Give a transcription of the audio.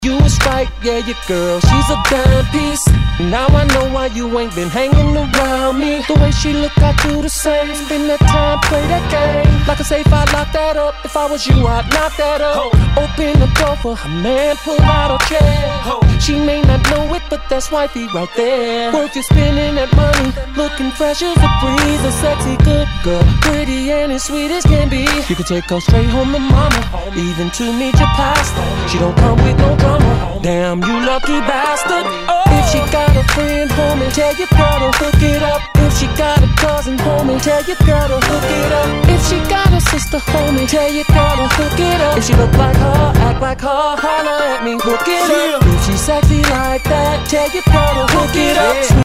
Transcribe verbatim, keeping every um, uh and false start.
You was right, yeah, your girl, she's a dime piece. Now I know why you ain't been hanging around me. The way she look, I do the same. Spend that time, play that game. Like I say, if I lock that up, if I was you, I'd knock that up. Open the door for her man, pull out a chair. She may not know it, but that's wifey right there. Worth you spending that money, looking fresh as a breeze. A sexy good girl, pretty and as sweet as can be. You can take her straight home to mama, even to meet your pastor. She don't come with no drama. Damn, you lucky bastard. Oh. If she got a friend home and tell your girl to hook it up. If she got a cousin home and tell your girl to hook it up. If she got a sister home and tell your girl to hook it up. If she look like her, act like her, holler at me, hook it up. If she sexy like that, tell your girl to hook it up.